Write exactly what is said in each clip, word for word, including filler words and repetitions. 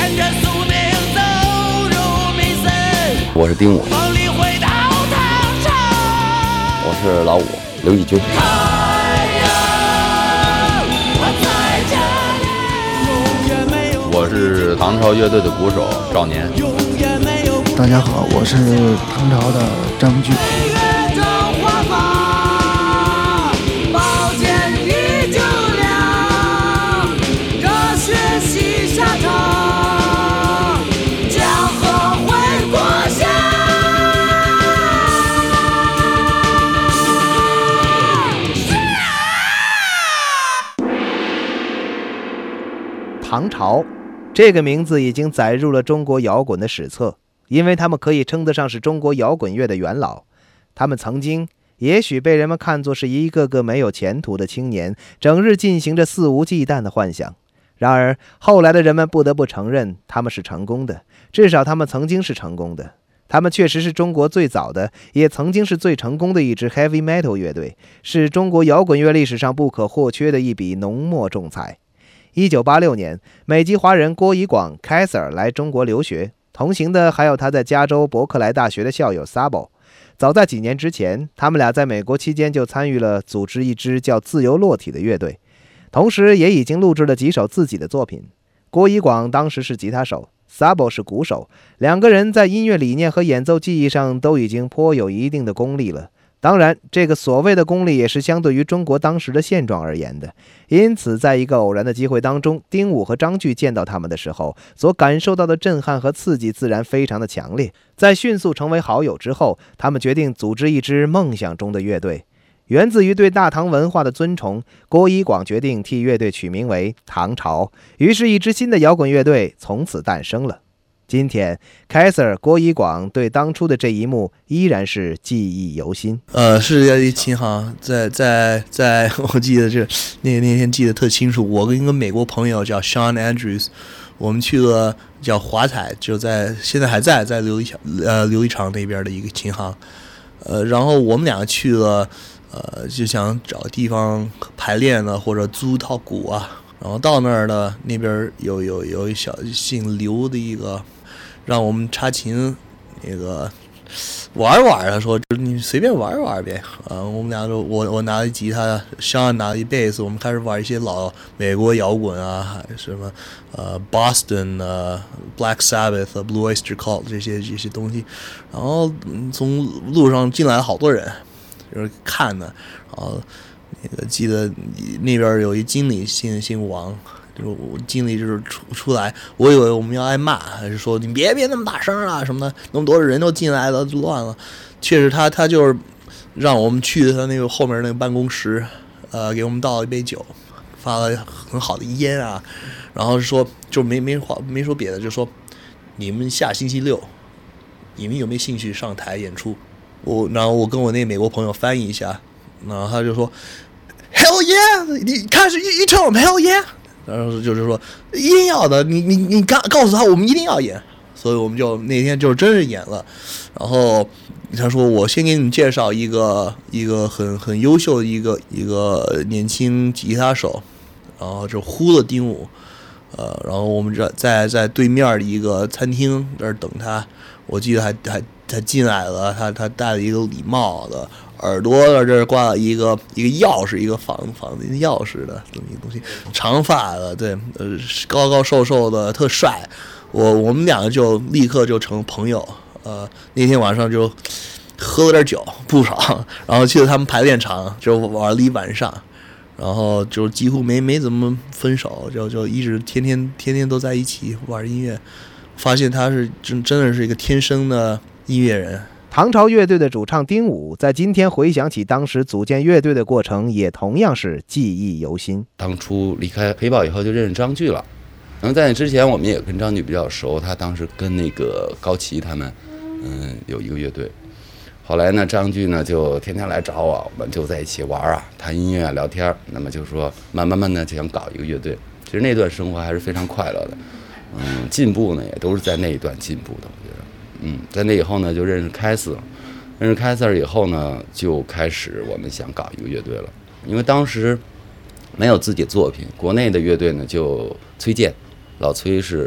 我是丁武，我是老五刘义军。我是唐朝乐队的鼓手赵年。 大家好，我是唐朝的张炬。 唐朝这个名字已经载入了中国摇滚的史册，因为他们可以称得上是中国摇滚乐的元老。他们曾经也许被人们看作是一个个没有前途的青年，整日进行着肆无忌惮的幻想。然而后来的人们不得不承认他们是成功的，至少他们曾经是成功的。他们确实是中国最早的，也曾经是最成功的一支 heavy metal 乐队，是中国摇滚乐历史上不可或缺的一笔浓墨重彩。一九八六年，美籍华人郭以广 Kaiser 来中国留学，同行的还有他在加州伯克莱大学的校友 Sabo。 早在几年之前，他们俩在美国期间就参与了组织一支叫自由落体的乐队，同时也已经录制了几首自己的作品。郭以广当时是吉他手， Sabo 是鼓手，两个人在音乐理念和演奏技艺上都已经颇有一定的功力了。当然，这个所谓的功力也是相对于中国当时的现状而言的。因此在一个偶然的机会当中，丁武和张炬见到他们的时候，所感受到的震撼和刺激自然非常的强烈。在迅速成为好友之后，他们决定组织一支梦想中的乐队。源自于对大唐文化的尊崇，郭以广决定替乐队取名为唐朝，于是一支新的摇滚乐队从此诞生了。今天 Kaiser 郭以广对当初的这一幕依然是记忆犹新。 呃，是一琴行，在在在，我记得这那那天记得特清楚。我跟一个美国朋友叫 Sean Andrews， 我们去了叫华彩，就在现在还在在琉璃厂呃琉璃厂那边的一个琴行。呃，然后我们两个去了，呃，就想找地方排练呢，或者租套鼓啊。然后到那儿呢，那边有有有一小姓刘的一个。让我们插琴，那个玩玩，他说你随便玩玩呗。啊，我们俩就我我拿了吉他，香拿了一贝斯，我们开始玩一些老美国摇滚啊，什么呃 Boston 啊 Black Sabbath、Blue Oyster Cult 这些这些东西。然后从路上进来了好多人，就是看呢。然后那个记得那边有一经理姓姓王。就是我经理就是出出来，我以为我们要挨骂，还是说你别别那么大声啊什么的，那么多人都进来了就乱了。确实他他就是让我们去他那个后面那个办公室，呃，给我们倒了一杯酒，发了很好的烟啊，然后说就没没话没说别的，就说你们下星期六，你们有没有兴趣上台演出？我然后我跟我那美国朋友翻译一下，然后他就说 Hell yeah， 你看是一一唱我们 Hell yeah。然后就是说一定要的，你你你告告诉他我们一定要演，所以我们就那天就真是演了。然后他说我先给你们介绍一个一个很很优秀的一个一个年轻吉他手，然后就呼了丁武，呃，然后我们这在在对面的一个餐厅那儿等他，我记得还还他进来了，他他戴了一个礼帽的。耳朵这儿挂了一个一个钥匙，一个房房子钥匙的这么一个东西，长发的，对，呃，高高瘦瘦的，特帅。我我们两个就立刻就成朋友。呃，那天晚上就喝了点酒，不少，然后去了他们排练场，就玩了一晚上，然后就几乎没没怎么分手，就就一直天天天天都在一起玩音乐。发现他是真真的是一个天生的音乐人。 唐朝乐队的主唱丁武在今天回想起当时组建乐队的过程，也同样是记忆犹新。 当初离开黑豹以后就认识张炬了，然后在那之前我们也跟张炬比较熟，他当时跟那个高旗他们嗯有一个乐队。后来呢，张炬呢就天天来找我，我们就在一起玩啊，谈音乐聊天。那么就说慢慢慢的就想搞一个乐队。其实那段生活还是非常快乐的，嗯，进步呢也都是在那一段进步的，我觉得。嗯，在那以后呢，就认识开斯了。认识开斯以后呢，就开始我们想搞一个乐队了。因为当时没有自己的作品，国内的乐队呢就崔健，老崔是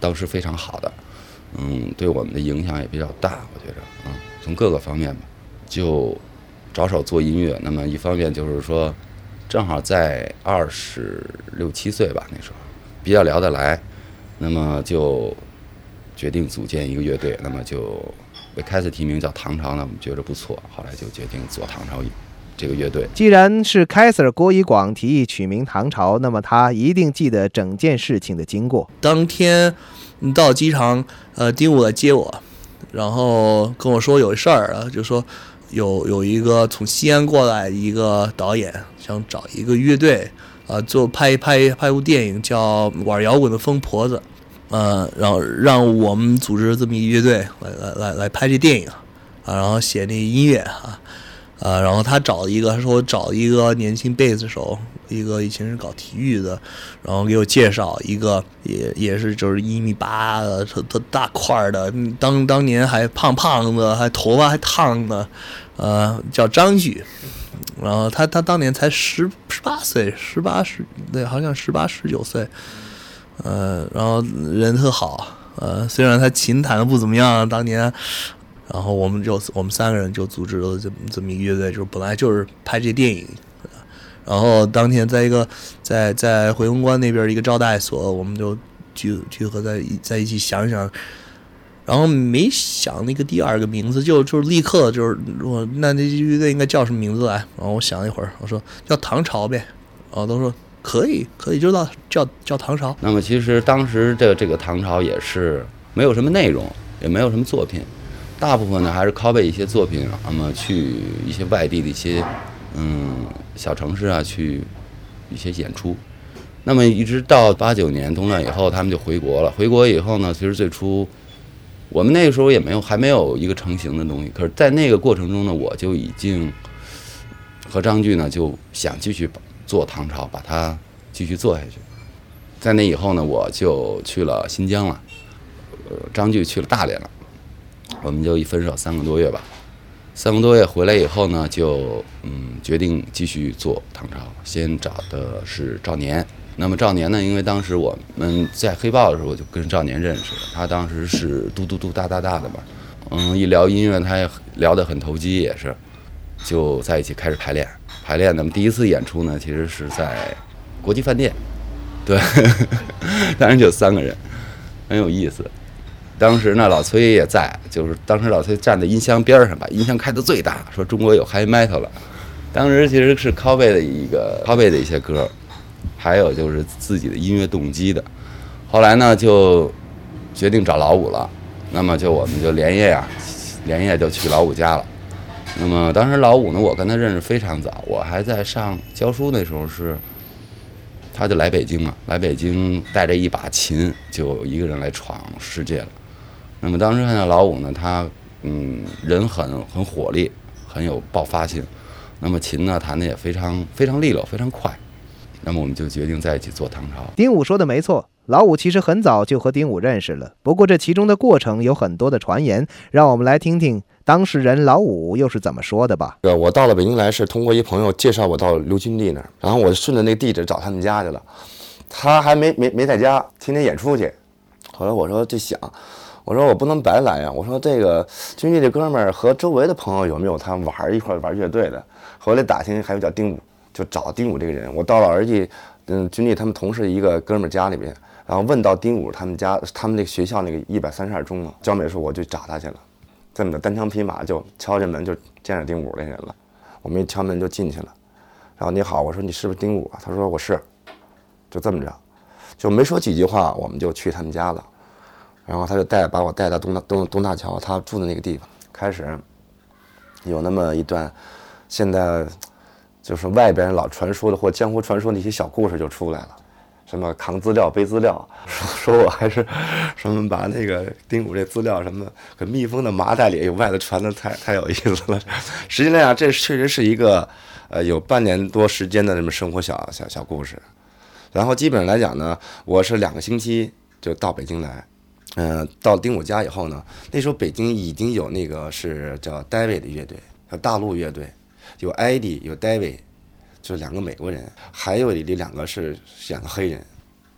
当时非常好的，嗯，对我们的影响也比较大，我觉着，嗯，从各个方面吧，就着手做音乐。那么一方面就是说，正好在二十六七岁吧，那时候比较聊得来，那么就决定组建一个乐队，那么就为开始提名叫唐朝呢，我们觉得不错，后来就决定做唐朝这个乐队。 既然是凯瑟郭以广提议取名唐朝，那么他一定记得整件事情的经过。 当天到机场，呃，丁武来接我，然后跟我说有事儿啊，就说有有一个从西安过来一个导演想找一个乐队，啊、呃，做拍拍拍部电影叫《玩摇滚的疯婆子》。呃，然后让我们组织这么一乐队来来来来拍这电影，啊，然后写那音乐啊，呃，然后他找一个，他说找一个年轻贝斯手，一个以前是搞体育的，然后给我介绍一个也也是就是一米八的，特大块的，当当年还胖胖的，还头发还烫的，呃，叫张炬。然后他他当年才十十八岁，十八十对，好像十八十九岁。呃，然后人特好，呃，虽然他琴弹的不怎么样，当年，然后我们就我们三个人就组织了这么这么一个乐队，就是本来就是拍这电影，然后当天在一个在在回龙观那边一个招待所，我们就聚聚合在一在一起想想，然后没想那个第二个名字，就就是立刻就是我那那乐队应该叫什么名字来？然后我想一会儿，我说叫唐朝呗，然后都说。可以，可以，就叫叫叫唐朝。 那么其实当时这这个唐朝也是没有什么内容，也没有什么作品，大部分呢还是拷贝一些作品，那么去一些外地的一些嗯小城市啊去一些演出。那么一直到八九年动乱以后，他们就回国了。回国以后呢，其实最初我们那个时候也没有还没有一个成型的东西，可是在那个过程中呢，我就已经和张炬呢就想继续做唐朝，把它继续做下去。在那以后呢，我就去了新疆了，呃，张炬去了大连了，我们就一分手三个多月吧。三个多月回来以后呢，就嗯决定继续做唐朝。先找的是赵年，那么赵年呢，因为当时我们在黑豹的时候就跟赵年认识了，他当时是嘟嘟嘟哒哒哒的嘛，嗯，一聊音乐他也聊得很投机，也是，就在一起开始排练。排练，那么第一次演出呢，其实是在国际饭店，对，当时就三个人，很有意思。当时呢，老崔也在，就是当时老崔站在音箱边上，把音箱开得最大，说中国有 Heavy Metal 了。当时其实是 cover 的一个 cover 的一些歌，还有就是自己的音乐动机的。后来呢，就决定找老五了，那么就我们就连夜啊，连夜就去老五家了。那么当时老五呢，我跟他认识非常早，我还在上教书那时候是，他就来北京了，来北京带着一把琴，就一个人来闯世界了。那么当时看到老五呢，他嗯人很很火力，很有爆发性，那么琴呢弹的也非常非常利落，非常快。那么我们就决定在一起做唐朝。 丁武说的没错，老五其实很早就和丁武认识了，不过这其中的过程有很多的传言，让我们来听听当事人老五又是怎么说的吧。 我到了北京来是通过一朋友介绍我到刘军弟那儿，然后我顺着那个地址找他们家去了，他还没没没在家，天天演出去。后来我说就想，我说我不能白来呀，我说这个军弟这哥们儿和周围的朋友有没有他玩一块玩乐队的？后来打听还有叫丁武，就找丁武这个人。我到了儿记，嗯，军弟他们同事一个哥们儿家里边，然后问到丁武他们家，他们那个学校那个一百三十二中啊，教美术，我就找他去了。这么的单枪匹马就敲着门就见着丁武那人了，我们一敲门就进去了，然后你好，我说你是不是丁武啊？他说我是，就这么着，就没说几句话，我们就去他们家了，然后他就带把我带到东大东东大桥，他住的那个地方，开始有那么一段，现在就是外边老传说的或江湖传说的一些小故事就出来了。什么扛资料背资料，说说我还是什么把那个丁武这资料什么很密封的麻袋里，外头传的太太有意思了。实际上啊，这确实是一个呃有半年多时间的什么生活小小小故事。然后基本上来讲呢，我是两个星期就到北京来，嗯、呃，到丁武家以后呢，那时候北京已经有那个是叫 David 的乐队，叫大陆乐队，有 Eddie 有 David。就两个美国人，还有里两个是两个黑人，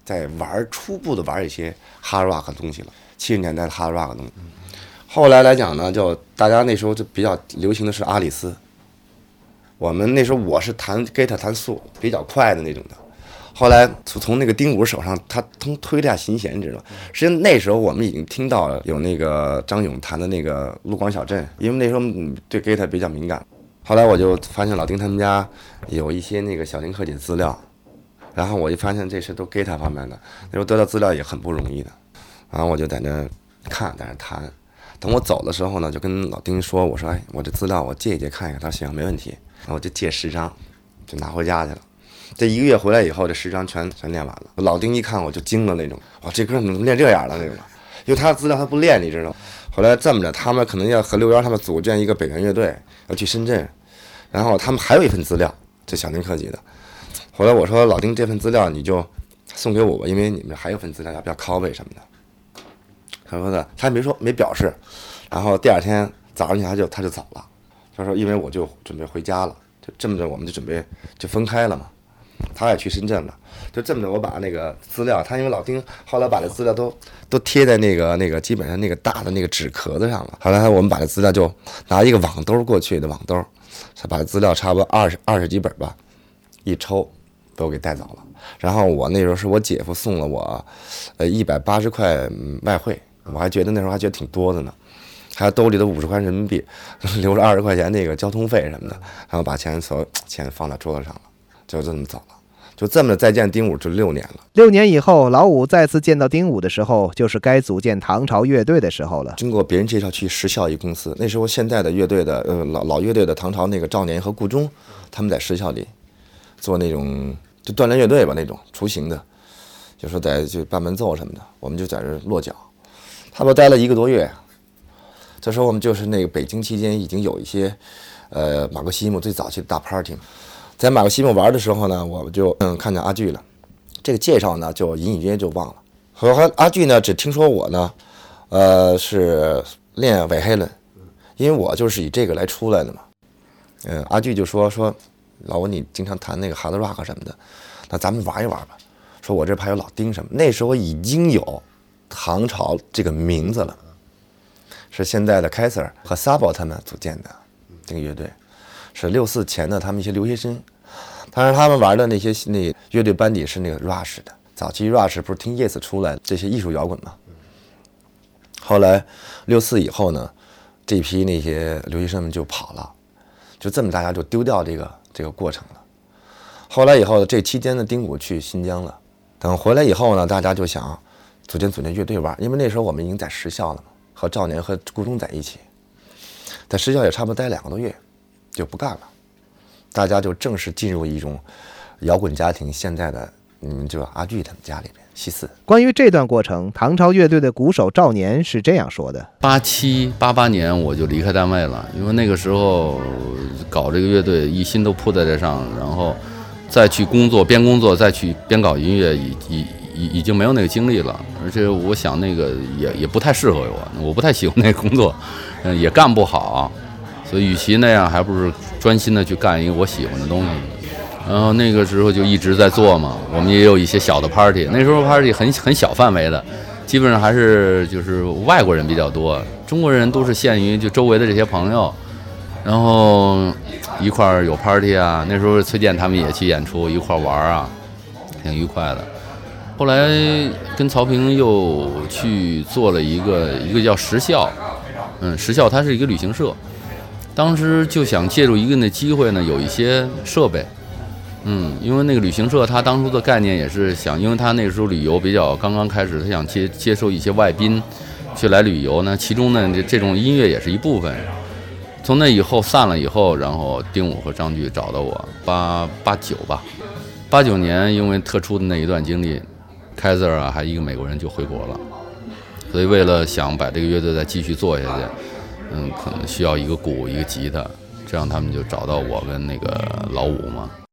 在玩初步的玩一些 hard rock 的东西了，七十年代的 hard rock 的东西。后来来讲呢，就大家那时候就比较流行的是阿里斯。我们那时候我是弹 guitar 弹速比较快的那种的。后来从那个丁武手上，他通推了下琴弦，你知道吗？实际上那时候我们已经听到了有那个张勇弹的那个《陆广小镇》，因为那时候对 guitar 比较敏感。后来我就发现老丁他们家有一些那个小林克己的资料，然后我就发现这是都 guitar 方面的，那时候得到资料也很不容易的。然后我就在那看，在那弹。等我走的时候呢，就跟老丁说：“我说，哎，我这资料我借一借看一看。”他说：“行，没问题。”然后我就借十张，就拿回家去了。这一个月回来以后，这十张全全练完了。老丁一看我就惊了那种，哇，这歌怎么练这样了那种？因为他的资料他不练，你知道。后来这么着，他们可能要和六幺他们组建一个北原乐队，要去深圳，然后他们还有一份资料，这小林克己的。后来我说老丁这份资料你就送给我吧，因为你们还有份资料要不要 copy 什么的。他说的，他没说没表示。然后第二天早上起来就他就走了，他说因为我就准备回家了，就这么着我们就准备就分开了嘛。他也去深圳了，就这么着我把那个资料，他因为老丁后来把这资料都都贴在那个那个基本上那个大的那个纸壳子上了。后来我们把这资料就拿一个网兜过去的网兜，他把这资料差不多二十二十几本吧，一抽都给带走了。然后我那时候是我姐夫送了我呃一百八十块外汇，我还觉得那时候还觉得挺多的呢。还有兜里的五十块人民币，留着二十块钱那个交通费什么的，然后把钱所有钱放在桌子上了，就这么走了。就这么再见丁武就六年了。 六年以后，老五再次见到丁武的时候，就是该组建唐朝乐队的时候了。 经过别人介绍去时效一公司，那时候现在的乐队的呃老老乐队的唐朝那个赵年和顾中，他们在时效里做那种就锻炼乐队吧那种雏形的，就说在就伴伴奏什么的，我们就在这落脚，差不多待了一个多月。这时候我们就是那个北京期间已经有一些，呃，马克西姆最早期的大 party， 在马克西姆玩的时候呢，我就嗯看见阿巨了，这个介绍呢就隐隐约约就忘了。和阿巨呢只听说我呢，呃是练韦黑伦，因为我就是以这个来出来的嘛。嗯，阿巨就说说老吴你经常弹那个 hard rock 什么的，那咱们玩一玩吧。说我这还有老丁什么，那时候已经有唐朝这个名字了。是现在的凯瑟尔和萨博他们组建的这个乐队，是六四前的他们一些留学生。当然他们玩的那些那乐队班底是那个 Rush 的，早期 Rush 不是听 Yes 出来的这些艺术摇滚嘛。后来六四以后呢，这批那些留学生们就跑了，就这么大家就丢掉这个这个过程了。后来以后这期间呢，丁武去新疆了，等回来以后呢，大家就想组建组建乐队玩，因为那时候我们已经在时效了嘛。和赵年和顾中在一起，在时效也差不多待两个多月，就不干了。大家就正式进入一种摇滚家庭。现在的嗯，就阿巨他们家里边西四。 关于这段过程，唐朝乐队的鼓手赵年是这样说的： 八七八八年我就离开单位了，因为那个时候搞这个乐队一心都扑在这上，然后再去工作，边工作再去边搞音乐，已已。已已经没有那个精力了，而且我想那个也也不太适合我，我不太喜欢那个工作，嗯，也干不好，所以与其那样，还不如专心的去干一个我喜欢的东西。然后那个时候就一直在做嘛，我们也有一些小的 party， 那时候 party 很很小范围的，基本上还是就是外国人比较多，中国人都是限于就周围的这些朋友，然后一块儿有 party 啊，那时候崔健他们也去演出，一块儿玩啊，挺愉快的。后来跟曹平又去做了一个一个叫时效，嗯，时效它是一个旅行社，当时就想借助一个的机会呢，有一些设备，嗯，因为那个旅行社它当初的概念也是想，因为它那个时候旅游比较刚刚开始，他想接接受一些外宾去来旅游呢，其中呢这这种音乐也是一部分。从那以后散了以后，然后丁武和张炬找到我，八八九吧，八九年因为特殊的那一段经历。凯瑟尔啊，还一个美国人就回国了，所以为了想把这个乐队再继续做下去，嗯，可能需要一个鼓一个吉他，这样他们就找到我跟那个老五嘛。